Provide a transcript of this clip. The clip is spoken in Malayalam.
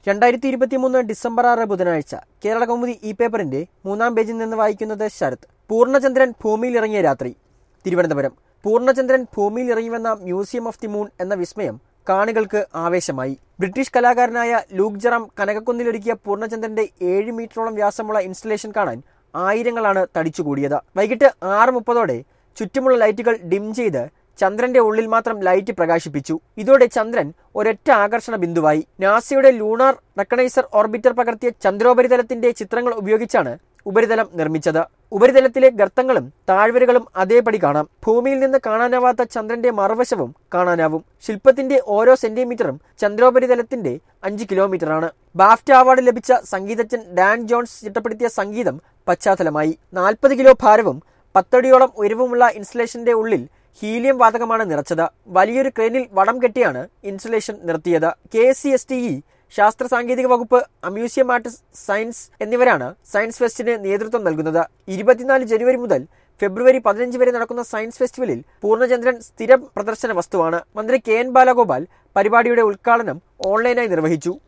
2023 ഡിസംബർ 6 ബുധനാഴ്ച കേരള കൗമുദി ഇ പേപ്പറിന്റെ 3-ാം പേജിൽ നിന്ന് വായിക്കുന്നത് ശരത്. പൂർണ്ണചന്ദ്രൻ ഭൂമിയിൽ ഇറങ്ങിയ രാത്രി. തിരുവനന്തപുരം. പൂർണ്ണചന്ദ്രൻ ഭൂമിയിൽ ഇറങ്ങിവെന്ന മ്യൂസിയം ഓഫ് ദി മൂൺ എന്ന വിസ്മയം കാണികൾക്ക് ആവേശമായി. ബ്രിട്ടീഷ് കലാകാരനായ ലൂക്ക് ജെറാം കനകക്കുന്നിലൊരുക്കിയ പൂർണ്ണചന്ദ്രന്റെ 7 മീറ്ററോളം വ്യാസമുള്ള ഇൻസ്റ്റലേഷൻ കാണാൻ ആയിരങ്ങളാണ് തടിച്ചുകൂടിയത്. വൈകിട്ട് 6:30 ചുറ്റുമുള്ള ലൈറ്റുകൾ ഡിം ചെയ്ത് ചന്ദ്രന്റെ ഉള്ളിൽ മാത്രം ലൈറ്റ് പ്രകാശിപ്പിച്ചു. ഇതോടെ ചന്ദ്രൻ ഒരൊറ്റ ആകർഷണ ബിന്ദുവായി. നാസയുടെ ലൂണാർ റെക്കഗ്നൈസർ ഓർബിറ്റർ പകർത്തിയ ചന്ദ്രോപരിതലത്തിന്റെ ചിത്രങ്ങൾ ഉപയോഗിച്ചാണ് ഉപരിതലം നിർമ്മിച്ചത്. ഉപരിതലത്തിലെ ഗർത്തങ്ങളും താഴ്വരകളും അതേപടി കാണാം. ഭൂമിയിൽ നിന്ന് കാണാനാവാത്ത ചന്ദ്രന്റെ മറുവശവും കാണാനാവും. ശില്പത്തിന്റെ ഓരോ സെന്റിമീറ്ററും ചന്ദ്രോപരിതലത്തിന്റെ 5 കിലോമീറ്ററാണ്. ബാഫ്റ്റ അവാർഡ് ലഭിച്ച സംഗീതജ്ഞൻ ഡാൻ ജോൺസ് ചിട്ടപ്പെടുത്തിയ സംഗീതം പശ്ചാത്തലമായി. 40 കിലോ ഭാരവും 10 അടിയോളം ഉയരവുമുള്ള ഇൻസ്റ്റലേഷന്റെ ഉള്ളിൽ ഹീലിയം വാതകമാണ് നിറച്ചത്. വലിയൊരു ക്രെയിനിൽ വടം കെട്ടിയാണ് ഇൻസ്റ്റലേഷൻ നിർത്തിയത്. KSCSTE, ശാസ്ത്ര സാങ്കേതിക വകുപ്പ്, അമ്യൂസിയം ആർട്ട് സയൻസ് എന്നിവരാണ് സയൻസ് ഫെസ്റ്റിന് നേതൃത്വം നൽകുന്നത്. 24 ജനുവരി മുതൽ ഫെബ്രുവരി 15 വരെ നടക്കുന്ന സയൻസ് ഫെസ്റ്റിവലിൽ പൂർണ്ണചന്ദ്രൻ സ്ഥിരം പ്രദർശന വസ്തുവാണ്. മന്ത്രി KN ബാലഗോപാൽ പരിപാടിയുടെ ഉദ്ഘാടനം ഓൺലൈനായി നിർവഹിച്ചു.